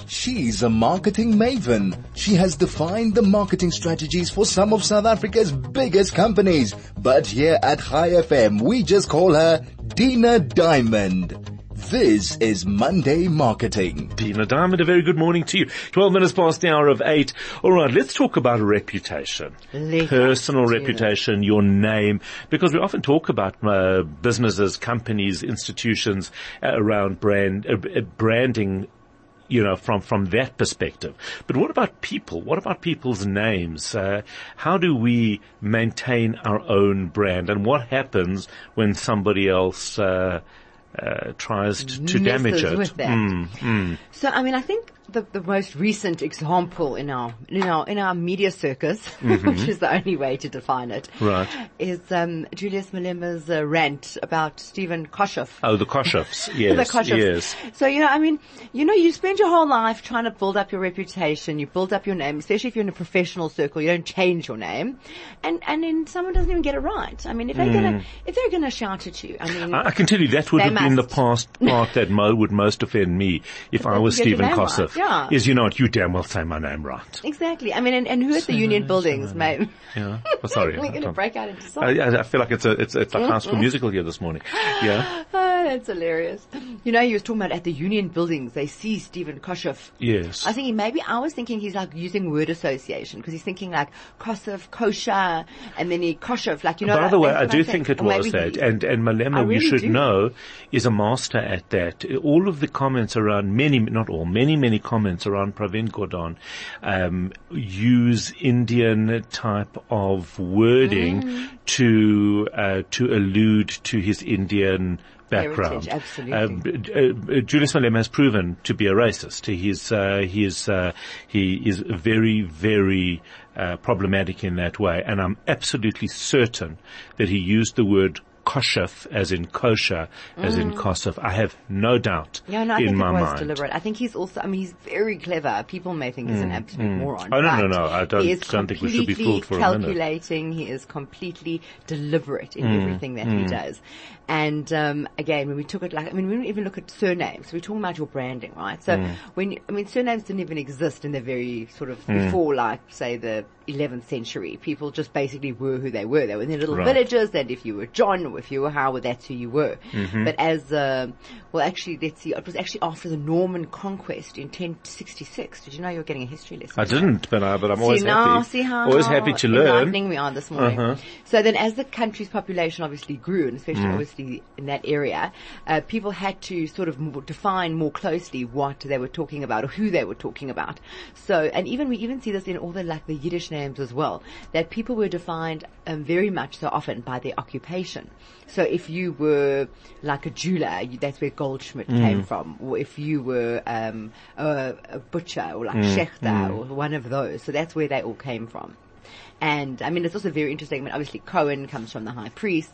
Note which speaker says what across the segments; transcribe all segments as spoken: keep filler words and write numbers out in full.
Speaker 1: She's a marketing maven. She has defined the marketing strategies for some of South Africa's biggest companies. But here at High F M, we just call her Dina Diamond. This is Monday Marketing.
Speaker 2: Dina Diamond, a very good morning to you. twelve minutes past the hour of eight. All right, let's talk about reputation.
Speaker 3: Let's
Speaker 2: Personal
Speaker 3: do
Speaker 2: reputation, your name, because we often talk about uh, businesses, companies, institutions uh, around brand uh, branding, you know, from, from that perspective. But what about people? What about people's names? Uh, how do we maintain our own brand? And what happens when somebody else, uh, uh, tries to, to damage it?
Speaker 3: With that.
Speaker 2: Mm, mm.
Speaker 3: So, I mean, I think the, the most recent example in our, in our, in our media circus,
Speaker 2: Mm-hmm.
Speaker 3: which is the only way to define it,
Speaker 2: Right.
Speaker 3: is, um, Julius Malema's uh, rant about Stephen Koshoff.
Speaker 2: Oh, the Koshoffs. Yes.
Speaker 3: the Koshoffs.
Speaker 2: Yes.
Speaker 3: So, you know, I mean, you know, you spend your whole life trying to build up your reputation, you build up your name, especially if you're in a professional circle, you don't change your name, and, and then someone doesn't even get it right. I mean, if they're
Speaker 2: Mm.
Speaker 3: gonna, if they're gonna shout at you, I mean,
Speaker 2: I, I can tell you that would
Speaker 3: They
Speaker 2: have been the
Speaker 3: must.
Speaker 2: past part that mo- would most offend me if I
Speaker 3: they
Speaker 2: was
Speaker 3: get your
Speaker 2: Stephen
Speaker 3: name right,
Speaker 2: Kossoff.
Speaker 3: yeah.
Speaker 2: Is, you know what, you damn well say my name right.
Speaker 3: exactly. I mean, and, and who at the union buildings, mate?
Speaker 2: Yeah. Oh, sorry.
Speaker 3: We're gonna break out into song.
Speaker 2: I, I I feel like it's a, it's, it's like High School Musical here this morning. Yeah.
Speaker 3: Oh, that's hilarious. You know, he was talking about at the union buildings, they see Stephen Koshoff.
Speaker 2: Yes.
Speaker 3: I was thinking, maybe I was thinking he's like using word association because he's thinking like Koshoff, kosher, and then he Koshoff, like, you know.
Speaker 2: By the way,
Speaker 3: that's
Speaker 2: I
Speaker 3: what
Speaker 2: do
Speaker 3: I'm
Speaker 2: think
Speaker 3: saying.
Speaker 2: it
Speaker 3: Or
Speaker 2: was
Speaker 3: maybe
Speaker 2: that.
Speaker 3: he-
Speaker 2: And, and
Speaker 3: I
Speaker 2: Malema, you
Speaker 3: really
Speaker 2: should
Speaker 3: do.
Speaker 2: know, is a master at that. All of the comments around, many, not all, many, many comments around Pravin Gordhan, um, use Indian type of wording
Speaker 3: Mm.
Speaker 2: to, uh, to allude to his Indian background.
Speaker 3: Heritage, absolutely.
Speaker 2: Um, uh, uh, Julius Malema has proven to be a racist. He is, uh, he is, uh, he is very, very, uh, problematic in that way. And I'm absolutely certain that he used the word Koshoff, as in kosher, as in Kosov. I have no doubt
Speaker 3: Yeah, no, I
Speaker 2: in
Speaker 3: think
Speaker 2: my
Speaker 3: it was
Speaker 2: mind.
Speaker 3: deliberate. I think he's also, I mean, he's very clever. People may think he's an absolute moron.
Speaker 2: Oh, no,
Speaker 3: but
Speaker 2: no, no. I don't-
Speaker 3: he is
Speaker 2: don't think we should be
Speaker 3: completely
Speaker 2: fooled for a minute.
Speaker 3: calculating. He is completely deliberate in
Speaker 2: Mm,
Speaker 3: everything that he does. And, um, again, when we took it like, I mean, we didn't even look at surnames. We're talking about your branding, right? So
Speaker 2: Mm.
Speaker 3: when, you- I mean, surnames didn't even exist in the very sort of before, like, say, the eleventh century. People just basically were who they were. They were in their little
Speaker 2: Right.
Speaker 3: villages, and if you were John or if you were Howard, that's who you were. But as, uh, well, actually, let's see, it was actually after the Norman conquest in ten sixty-six. Did you know you were getting a history lesson?
Speaker 2: I didn't, but, I, but I'm always
Speaker 3: see now,
Speaker 2: happy.
Speaker 3: see how
Speaker 2: always happy to learn.
Speaker 3: enlightening we are this morning.
Speaker 2: Uh-huh.
Speaker 3: So then, as the country's population obviously grew, and especially
Speaker 2: Mm.
Speaker 3: obviously in that area, uh, people had to sort of more define more closely what they were talking about or who they were talking about. So, and even we even see this in all the like the Yiddish names as well, that people were defined um, very much so often by their occupation. So if you were like a jeweler, you, that's where Goldschmidt
Speaker 2: Mm.
Speaker 3: came from. Or if you were um, a, a butcher or like
Speaker 2: Mm.
Speaker 3: Schechter or one of those. So that's where they all came from. And I mean, it's also very interesting. I mean, obviously Cohen comes from the high priest.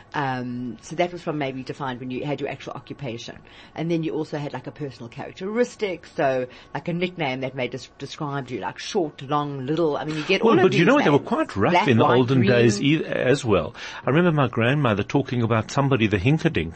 Speaker 3: Um, so that was from maybe defined when you had your actual occupation. And then you also had like a personal characteristic. So like a nickname that may des- describe you, like short, long, little. I mean, you get all
Speaker 2: Well,
Speaker 3: of
Speaker 2: but
Speaker 3: these
Speaker 2: you know what? They were
Speaker 3: names.
Speaker 2: quite rough
Speaker 3: Black,
Speaker 2: in the
Speaker 3: white,
Speaker 2: olden
Speaker 3: green.
Speaker 2: days e- as well. I remember my grandmother talking about somebody, the Hinkerdink.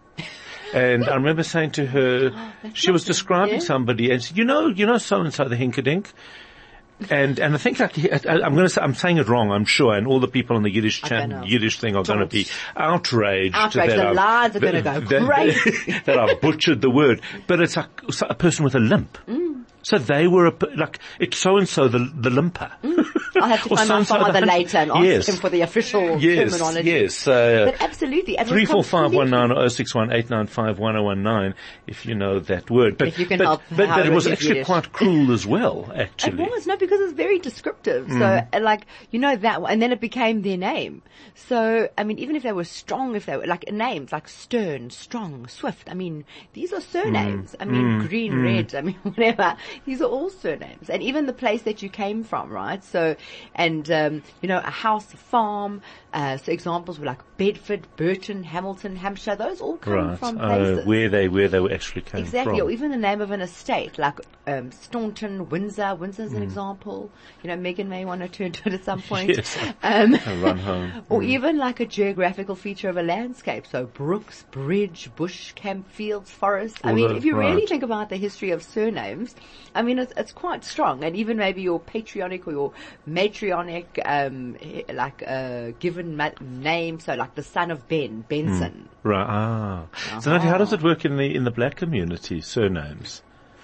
Speaker 2: And I remember saying to her,
Speaker 3: that's
Speaker 2: she was
Speaker 3: lovely.
Speaker 2: describing
Speaker 3: Yeah.
Speaker 2: somebody, and she said, you know, you know so-and-so, the Hinkerdink. And, and I think like, I- I'm going to say, I'm saying it wrong, I'm sure, and all the people on the Yiddish
Speaker 3: I
Speaker 2: chan-
Speaker 3: don't know.
Speaker 2: Yiddish thing are going to be outraged.
Speaker 3: Outraged.
Speaker 2: that
Speaker 3: The
Speaker 2: I've-
Speaker 3: lines are gonna go
Speaker 2: that-
Speaker 3: crazy.
Speaker 2: that I've butchered the word. But it's like a person with a limp. So they were a, p- like, it's so-and-so the, the limper.
Speaker 3: I'll have to
Speaker 2: Or
Speaker 3: find my
Speaker 2: so-and-so the
Speaker 3: father
Speaker 2: hun-
Speaker 3: later and ask
Speaker 2: Yes.
Speaker 3: him for the official
Speaker 2: Yes,
Speaker 3: terminology.
Speaker 2: yes. Uh,
Speaker 3: But absolutely. It was
Speaker 2: Three four five one
Speaker 3: completely-
Speaker 2: nine oh six one eight nine five one oh one nine. If you know that word, but
Speaker 3: If you can
Speaker 2: but,
Speaker 3: help
Speaker 2: but,
Speaker 3: how
Speaker 2: but it
Speaker 3: it
Speaker 2: was
Speaker 3: is
Speaker 2: actually
Speaker 3: Yiddish.
Speaker 2: quite cruel as well. Actually,
Speaker 3: It was, no, because it's very descriptive.
Speaker 2: Mm.
Speaker 3: So, uh, like, you know that, and then it became their name. So, I mean, even if they were strong, if they were, like, names, like Stern, Strong, Swift, I mean, these are surnames.
Speaker 2: Mm.
Speaker 3: I mean, Green, Red, I mean, whatever. These are all surnames. And even the place that you came from, right? So, and, um, you know, a house, a farm, uh, so examples were like Bedford, Burton, Hamilton, Hampshire, those all come
Speaker 2: right?
Speaker 3: from
Speaker 2: Uh,
Speaker 3: places.
Speaker 2: where they where they actually came
Speaker 3: Exactly,
Speaker 2: from.
Speaker 3: or even the name of an estate, like um, Staunton, Windsor. Windsor's an example. You know, Megan may want to turn to it at some point.
Speaker 2: Yes.
Speaker 3: Um,
Speaker 2: Run home.
Speaker 3: or even like a geographical feature of a landscape. So Brooks, Bridge, Bush, Camp, Fields, Forest. I
Speaker 2: All
Speaker 3: mean,
Speaker 2: the-
Speaker 3: if you really
Speaker 2: right.
Speaker 3: think about the history of surnames, I mean, it's, it's quite strong. And even maybe your patriotic or your matrionic, um, eh, like, uh, given ma- name. So like the son of Ben, Benson.
Speaker 2: Right. Ah. So Nadia, how does it work in the in the black community? Surnames.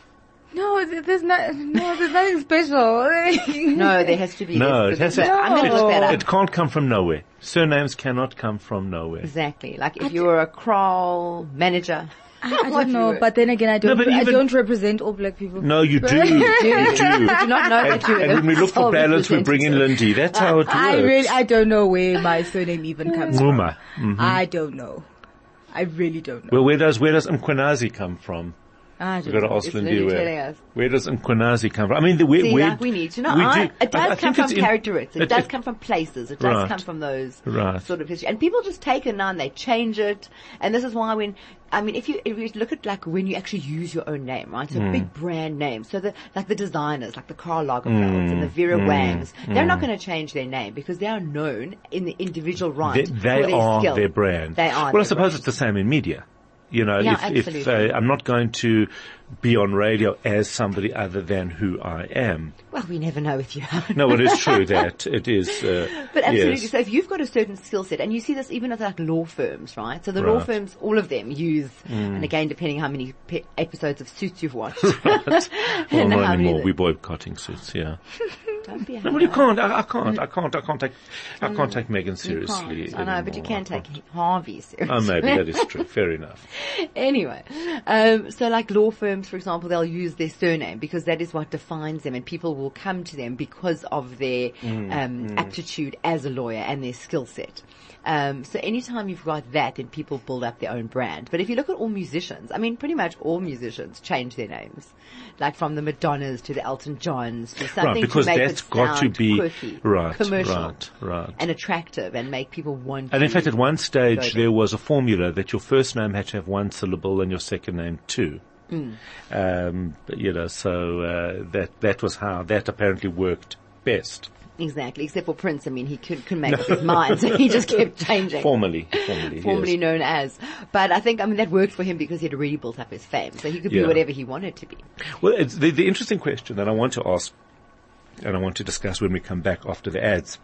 Speaker 4: No, th- there's not, no, there's nothing special.
Speaker 3: No, there has to be.
Speaker 2: No,
Speaker 3: this,
Speaker 2: it has
Speaker 3: this-
Speaker 2: to-
Speaker 3: I'm going to look that up.
Speaker 2: It can't come from nowhere. Surnames cannot come from nowhere.
Speaker 3: Exactly. Like if you were a Kroll manager.
Speaker 4: I, I
Speaker 3: What
Speaker 4: don't
Speaker 3: you
Speaker 4: know,
Speaker 3: were-
Speaker 4: but then again, I don't,
Speaker 2: but
Speaker 4: I
Speaker 2: even-
Speaker 4: don't represent all black people.
Speaker 2: No, you do. You do.
Speaker 3: I do not know
Speaker 2: And,
Speaker 3: that you
Speaker 2: and when we look for
Speaker 3: Oh,
Speaker 2: balance, we bring in
Speaker 3: representative.
Speaker 2: Lindy. That's how it works.
Speaker 4: I really, I don't know where my surname even comes from.
Speaker 2: Nguma. Mhm.
Speaker 4: I don't know. I really don't know.
Speaker 2: Well, where does where does Mkwenazi come from?
Speaker 4: I
Speaker 2: We've
Speaker 4: don't
Speaker 2: got to
Speaker 4: know.
Speaker 2: ask
Speaker 3: It's
Speaker 2: Lindy
Speaker 3: Lindy
Speaker 2: where.
Speaker 3: telling us.
Speaker 2: Where does Mkwenazi come from? I mean, the, where,
Speaker 3: See,
Speaker 2: where
Speaker 3: like we need to know.
Speaker 2: we
Speaker 3: I,
Speaker 2: do-
Speaker 3: it does
Speaker 2: I- I
Speaker 3: come
Speaker 2: think
Speaker 3: from
Speaker 2: it's in-
Speaker 3: characteristics. It,
Speaker 2: it-
Speaker 3: does
Speaker 2: it-
Speaker 3: come from places. It does
Speaker 2: Right.
Speaker 3: come from those
Speaker 2: Right.
Speaker 3: sort of history. And people just take it now and they change it. And this is why when, I mean, if you, if you look at like when you actually use your own name, right? So
Speaker 2: Mm.
Speaker 3: big brand names. So the, like the designers, like the Karl Lagerfelds
Speaker 2: Mm.
Speaker 3: and the Vera Wangs, they're not going to change their name because they are known in the individual right.
Speaker 2: They, they
Speaker 3: for their
Speaker 2: are
Speaker 3: skill.
Speaker 2: their brand.
Speaker 3: They are
Speaker 2: Well, I
Speaker 3: their
Speaker 2: suppose
Speaker 3: brand.
Speaker 2: it's the same in media. You know,
Speaker 3: Yeah,
Speaker 2: if, if
Speaker 3: absolutely.
Speaker 2: uh, I'm not going to be on radio as somebody other than who I am.
Speaker 3: Well, we never know with you.
Speaker 2: No, it is true that it is. Uh,
Speaker 3: But absolutely.
Speaker 2: yes.
Speaker 3: So if you've got a certain skill set, and you see this even with like law firms, right? So the law
Speaker 2: Right.
Speaker 3: firms, all of them use, and again, depending how many pe- episodes of Suits you've watched.
Speaker 2: Well,
Speaker 3: and
Speaker 2: not
Speaker 3: how many
Speaker 2: anymore.
Speaker 3: that-
Speaker 2: We boycotting suits. Yeah.
Speaker 3: Don't be a
Speaker 2: No, well, you
Speaker 3: hard-
Speaker 2: can't. I, I can't. I can't. I can't take. I can't take Megan
Speaker 3: You
Speaker 2: seriously.
Speaker 3: can't. I know, but you
Speaker 2: anymore.
Speaker 3: can
Speaker 2: I
Speaker 3: take
Speaker 2: can't.
Speaker 3: Harvey seriously.
Speaker 2: Oh, maybe that is true. Fair enough.
Speaker 3: Anyway, um, so like law firms, for example, they'll use their surname because that is what defines them, and people will come to them because of their um, aptitude as a lawyer and their skill set. Um, so anytime you've got that, then people build up their own brand. But if you look at all musicians, I mean, pretty much all musicians change their names, like from the Madonnas to the Elton Johns to something
Speaker 2: Right, because
Speaker 3: to make
Speaker 2: that's
Speaker 3: it
Speaker 2: got to
Speaker 3: sound
Speaker 2: be
Speaker 3: quirky,
Speaker 2: right,
Speaker 3: commercial,
Speaker 2: right, right.
Speaker 3: and attractive, and make people want.
Speaker 2: And in
Speaker 3: to
Speaker 2: fact, at one
Speaker 3: go
Speaker 2: stage,
Speaker 3: there.
Speaker 2: there was a formula that your first name had to have one syllable and your second name two.
Speaker 3: Mm.
Speaker 2: Um, but, you know, so uh, that that was how that apparently worked best.
Speaker 3: Exactly, except for Prince. I mean, he couldn't, couldn't make up his mind, so he just kept changing.
Speaker 2: Formally, formally,
Speaker 3: Formerly
Speaker 2: yes.
Speaker 3: known as. But I think, I mean, that worked for him because he had already built up his fame. So he could be
Speaker 2: Yeah.
Speaker 3: whatever he wanted to be.
Speaker 2: Well, it's the, the interesting question that I want to ask, and I want to discuss when we come back after the ads,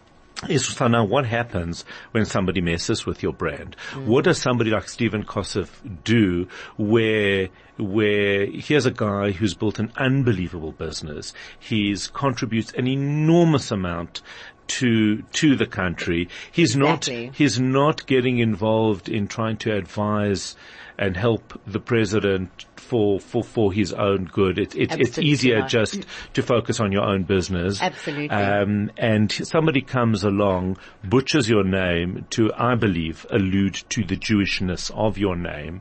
Speaker 2: is so now what happens when somebody messes with your brand? What does somebody like Stephen Kossoff do where, where here's a guy who's built an unbelievable business. He's contributes an enormous amount to, to the country. He's
Speaker 3: Exactly.
Speaker 2: not, he's not getting involved in trying to advise and help the president for, for, for his own good. It, it, it's
Speaker 3: Absolutely
Speaker 2: easier
Speaker 3: not.
Speaker 2: just to focus on your own business.
Speaker 3: Absolutely.
Speaker 2: Um, and somebody comes along, butchers your name to, I believe, allude to the Jewishness of your name,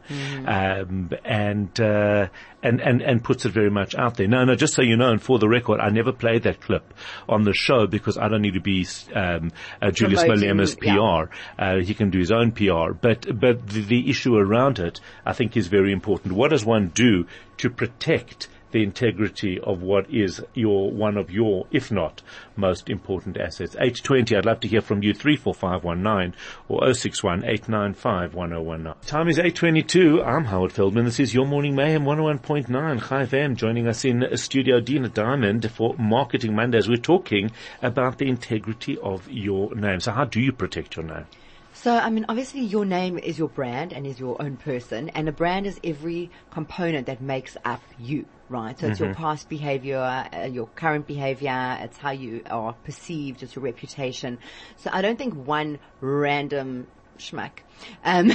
Speaker 2: um, and, uh, and, and, and puts it very much out there. No, no, just so you know, and for the record, I never played that clip on the show because I don't need to be, um, uh, Julius
Speaker 3: Promoting,
Speaker 2: Malema's P R. Uh, he can do his own P R. But, but the, the issue around it, I think, is very important. What does one do to protect the integrity of what is your, one of your, if not most important assets? eight twenty, I'd love to hear from you, three four five one nine or oh six one, eight nine five, one oh one nine. Time is eight twenty-two. I'm Howard Feldman. This is Your Morning Mayhem one oh one point nine. Chai F M joining us in studio, Dina Diamond, for Marketing Mondays. We're talking about the integrity of your name. So how do you protect your name?
Speaker 3: So, I mean, obviously your name is your brand and is your own person, and a brand is every component that makes up you, right? So it's your past behavior, uh, your current behavior, it's how you are perceived, it's your reputation. So I don't think one random schmuck, um,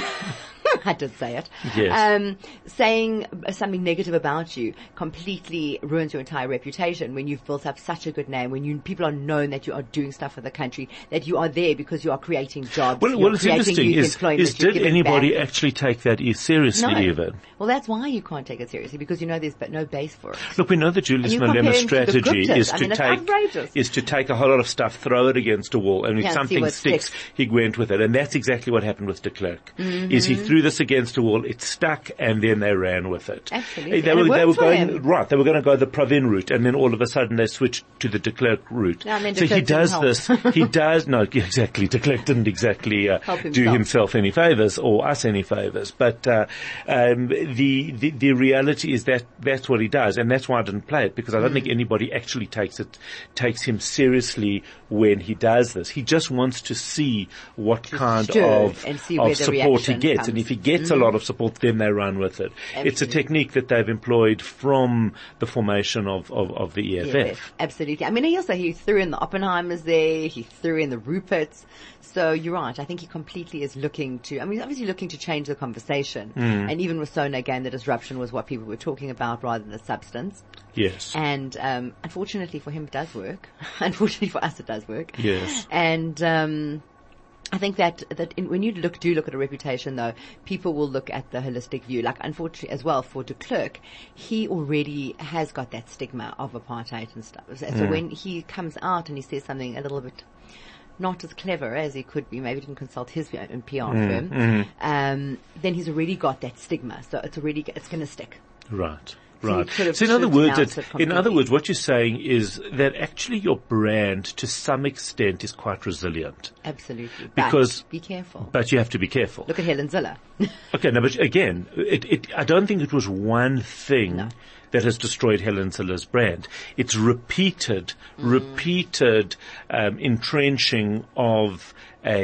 Speaker 3: I did say it,
Speaker 2: Yes.
Speaker 3: um, saying something negative about you completely ruins your entire reputation when you've built up such a good name, when you, people are known that you are doing stuff for the country, that you are there because you are creating jobs,
Speaker 2: Well,
Speaker 3: you're
Speaker 2: well, it's
Speaker 3: creating
Speaker 2: interesting.
Speaker 3: youth
Speaker 2: Is,
Speaker 3: employment,
Speaker 2: is
Speaker 3: you're
Speaker 2: did
Speaker 3: giving
Speaker 2: anybody
Speaker 3: back.
Speaker 2: actually take that e- seriously
Speaker 3: No.
Speaker 2: even?
Speaker 3: Well, that's why you can't take it seriously, because you know there's but no base for it.
Speaker 2: Look, we know that Julius
Speaker 3: And you compare
Speaker 2: Malema's
Speaker 3: him to the
Speaker 2: strategy
Speaker 3: Guptas.
Speaker 2: is
Speaker 3: I
Speaker 2: to
Speaker 3: mean, it's
Speaker 2: take
Speaker 3: outrageous.
Speaker 2: is to take a whole lot of stuff, throw it against a wall, and if
Speaker 3: Yeah, and see
Speaker 2: something
Speaker 3: what
Speaker 2: sticks,
Speaker 3: sticks.
Speaker 2: he went with it. And that's exactly what happened with de Klerk.
Speaker 3: Mm-hmm.
Speaker 2: Is he threw this against a wall. It stuck, and then they ran with it.
Speaker 3: Absolutely.
Speaker 2: They
Speaker 3: And
Speaker 2: were,
Speaker 3: it
Speaker 2: they were
Speaker 3: worked for
Speaker 2: going
Speaker 3: him.
Speaker 2: right. They were going to go the Pravin route, and then all of a sudden they switched to the de Klerk route.
Speaker 3: Yeah, and then
Speaker 2: so
Speaker 3: de
Speaker 2: he
Speaker 3: Klerk didn't
Speaker 2: does
Speaker 3: help.
Speaker 2: this. He does no exactly. De Klerk didn't exactly uh,
Speaker 3: Help
Speaker 2: do
Speaker 3: himself.
Speaker 2: himself any favors or us any favors. But uh, um, the, the the reality is that that's what he does, and that's why I didn't play it, because I don't
Speaker 3: Mm.
Speaker 2: think anybody actually takes it takes him seriously when he does this. He just wants to see what kind
Speaker 3: stir
Speaker 2: of,
Speaker 3: and see where
Speaker 2: of
Speaker 3: the
Speaker 2: support he
Speaker 3: reaction
Speaker 2: gets,
Speaker 3: comes.
Speaker 2: and if he gets a lot of support, then they run with it. It's a
Speaker 3: Absolutely.
Speaker 2: technique that they've employed from the formation of, of, of the E F F.
Speaker 3: Yeah, absolutely. I mean, he also, he threw in the Oppenheimers there, he threw in the Ruperts. So you're right. I think he completely is looking to, I mean, he's obviously looking to change the conversation.
Speaker 2: Mm.
Speaker 3: And even with Sona, again, the disruption was what people were talking about rather than the substance.
Speaker 2: Yes.
Speaker 3: And, um, unfortunately for him, it does work. Unfortunately for us, it does work.
Speaker 2: Yes.
Speaker 3: And, um, I think that, that in, when you look, do look at a reputation though, people will look at the holistic view. Like unfortunately as well for de Klerk, he already has got that stigma of apartheid and stuff. So, so when he comes out and he says something a little bit not as clever as he could be, maybe didn't consult his own P R firm, um, then he's already got that stigma. So it's already, it's going to stick.
Speaker 2: Right.
Speaker 3: So you
Speaker 2: Right.
Speaker 3: could have-
Speaker 2: So in
Speaker 3: should
Speaker 2: other
Speaker 3: have
Speaker 2: words,
Speaker 3: denounced
Speaker 2: it,
Speaker 3: it
Speaker 2: in other
Speaker 3: completely.
Speaker 2: words, what you're saying is that actually your brand, to some extent, is quite resilient.
Speaker 3: Absolutely.
Speaker 2: Because-
Speaker 3: but be careful.
Speaker 2: But you have to be careful.
Speaker 3: Look at Helen Ziller.
Speaker 2: Okay, no, but again, it, it, I don't think it was one thing
Speaker 3: No.
Speaker 2: that has destroyed Helen Ziller's brand. It's repeated,
Speaker 3: Mm.
Speaker 2: repeated um, entrenching of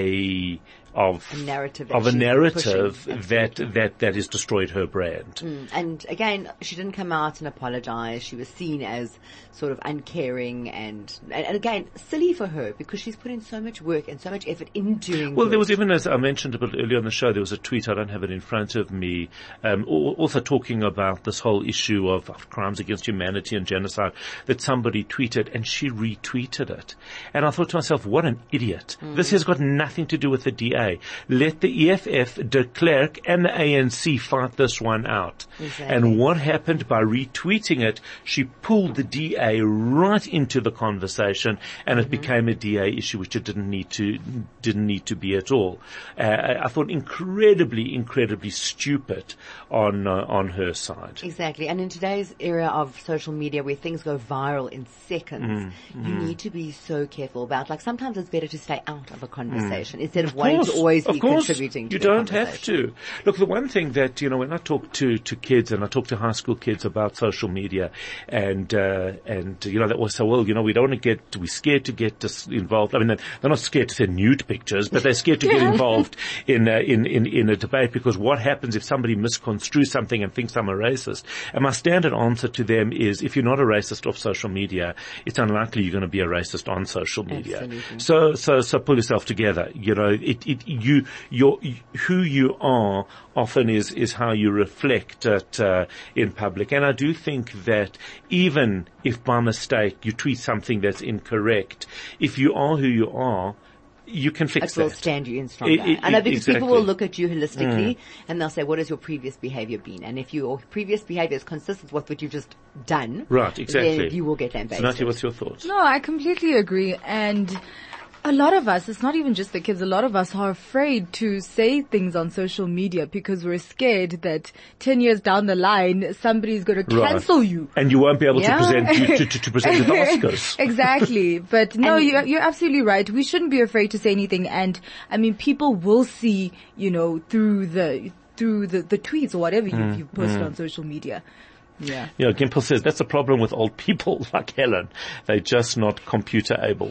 Speaker 2: a of
Speaker 3: A narrative that
Speaker 2: of a
Speaker 3: she's
Speaker 2: narrative
Speaker 3: pushing.
Speaker 2: that that that has destroyed her brand.
Speaker 3: Mm, And again, she didn't come out and apologize. She was seen as sort of uncaring and, and, and again, silly for her because she's put in so much work and so much effort in doing
Speaker 2: Well,
Speaker 3: good.
Speaker 2: there was even, as I mentioned a bit earlier on the show, there was a tweet, I don't have it in front of me, um, al- also talking about this whole issue of, of crimes against humanity and genocide that somebody tweeted, and she retweeted it. And I thought to myself, what an idiot.
Speaker 3: Mm.
Speaker 2: This has got nothing to do with the D A. Let the E F F, de Klerk, and the A N C fight this one out.
Speaker 3: Exactly.
Speaker 2: And what happened by retweeting it, she pulled the D A right into the conversation, and it
Speaker 3: Mm-hmm.
Speaker 2: became a D A issue which it didn't need to didn't need to be at all. Uh, I thought incredibly, incredibly stupid on uh, on her side.
Speaker 3: Exactly. And in today's era of social media where things go viral in seconds,
Speaker 2: Mm,
Speaker 3: you need to be so careful about, like sometimes it's better to stay out of a conversation instead of,
Speaker 2: Of
Speaker 3: wanting
Speaker 2: course,
Speaker 3: to always
Speaker 2: of
Speaker 3: be
Speaker 2: course,
Speaker 3: contributing to
Speaker 2: you
Speaker 3: the
Speaker 2: don't have
Speaker 3: conversation.
Speaker 2: to. Look, the one thing that, you know, when I talk to, to kids and I talk to high school kids about social media and, uh, and, you know, they always say, well, you know, we don't want to get, we're scared to get dis- involved. I mean, they're, they're not scared to send nude pictures, but they're scared to get involved in, uh, in, in, in a debate, because what happens if somebody misconstrues something and thinks I'm a racist? And my standard answer to them is, if you're not a racist off social media, it's unlikely you're going to be a racist on social media.
Speaker 3: Absolutely.
Speaker 2: So, so, so pull yourself together. You know, it, it, you, your, who you are often is, is how you reflect it, uh, in public. And I do think that even if by mistake you tweet something that's incorrect, if you are who you are, you can fix
Speaker 3: It will
Speaker 2: that.
Speaker 3: stand you in stronger.
Speaker 2: It- it-
Speaker 3: I know, because people will
Speaker 2: exactly.
Speaker 3: look at you holistically and they'll say, what has your previous behavior been? And if your previous behavior is consistent with what you've just done,
Speaker 2: Right, exactly.
Speaker 3: then you will get lambasted.
Speaker 2: So, Nati, what's your thoughts?
Speaker 4: No, I completely agree. And a lot of us, it's not even just the kids, a lot of us are afraid to say things on social media because we're scared that ten years down the line, somebody's going to
Speaker 2: Right.
Speaker 4: cancel you.
Speaker 2: And you won't be able
Speaker 4: Yeah.
Speaker 2: to present you, to, to, to present at the Oscars.
Speaker 4: Exactly. But no,
Speaker 3: And-
Speaker 4: you're, you're absolutely right. We shouldn't be afraid to say anything. And I mean, people will see, you know, through the, through the, the tweets or whatever
Speaker 2: Mm,
Speaker 4: you, you posted on social media. Yeah.
Speaker 2: You know, Gimple says that's a problem with old people like Helen. They're just not computer able.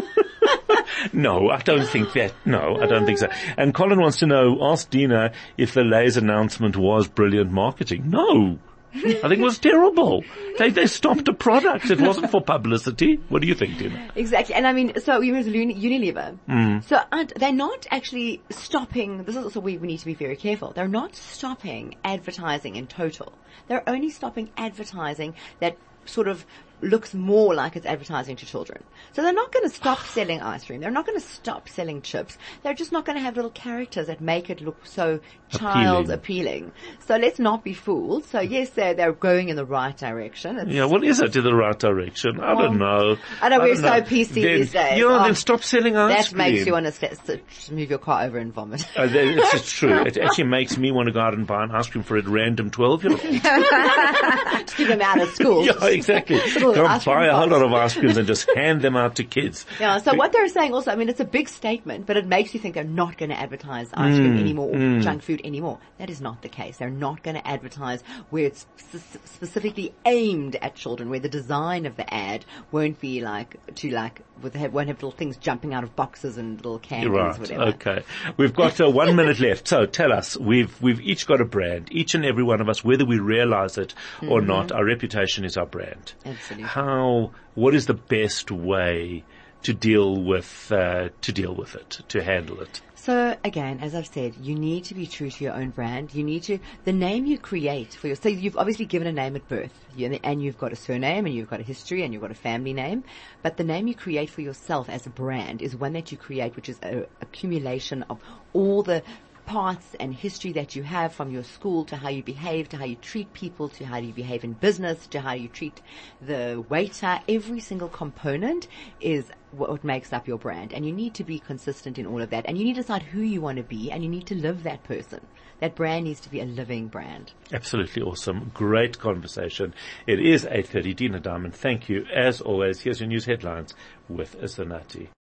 Speaker 2: No, I don't think that. No, I don't think so. And Colin wants to know, ask Dina if the Lay's announcement was brilliant marketing. No. I think it was terrible. They, they stopped a product. It wasn't for publicity. What do you think, Dina?
Speaker 3: Exactly. And I mean, so you was Uni- Unilever.
Speaker 2: Mm.
Speaker 3: So aren't, they're not actually stopping, this is also where we need to be very careful. They're not stopping advertising in total. They're only stopping advertising that sort of looks more like it's advertising to children. So they're not going to stop selling ice cream. They're not going to stop selling chips. They're just not going to have little characters that make it look so child appealing. appealing. So let's not be fooled. So yes, they're, they're going in the right direction. It's,
Speaker 2: yeah, well, is it in the right direction? I well, don't know.
Speaker 3: I know
Speaker 2: I
Speaker 3: we're
Speaker 2: don't
Speaker 3: so
Speaker 2: know.
Speaker 3: P C
Speaker 2: then,
Speaker 3: these days.
Speaker 2: Yeah,
Speaker 3: oh,
Speaker 2: then stop selling ice
Speaker 3: that
Speaker 2: cream.
Speaker 3: That makes you want to st- st- move your car over and vomit.
Speaker 2: Uh, it's just true. It actually makes me want to go out and buy an ice cream for a random twelve-year-old.
Speaker 3: To keep them out of school.
Speaker 2: Yeah, exactly. Go and buy a whole lot of ice creams and just hand them out to kids.
Speaker 3: Yeah, so what they're saying also, I mean, it's a big statement, but it makes you think they're not going to advertise ice cream
Speaker 2: Mm,
Speaker 3: anymore or
Speaker 2: mm.
Speaker 3: junk food anymore. That is not the case. They're not going to advertise where it's sp- specifically aimed at children, where the design of the ad won't be like, to like, with have, won't have little things jumping out of boxes and little candies,
Speaker 2: Right.
Speaker 3: whatever.
Speaker 2: Okay. We've got uh, one minute left. So tell us, we've, we've each got a brand, each and every one of us, whether we realize it or
Speaker 3: Mm-hmm.
Speaker 2: not, our reputation is our brand.
Speaker 3: Absolutely.
Speaker 2: How, what is the best way to deal with, uh, to deal with it, to handle it?
Speaker 3: So again, as I've said, you need to be true to your own brand. You need to, the name you create for your, so you've obviously given a name at birth, you, and you've got a surname and you've got a history and you've got a family name, but the name you create for yourself as a brand is one that you create, which is an accumulation of all the parts and history that you have, from your school to how you behave, to how you treat people, to how you behave in business, to how you treat the waiter. Every single component is what makes up your brand, and you need to be consistent in all of that, and you need to decide who you want to be, and you need to live that person. That brand needs to be a living brand.
Speaker 2: Absolutely awesome. Great conversation. It is eight thirty. Dina Diamond, thank you. As always, here's your news headlines with Isanati.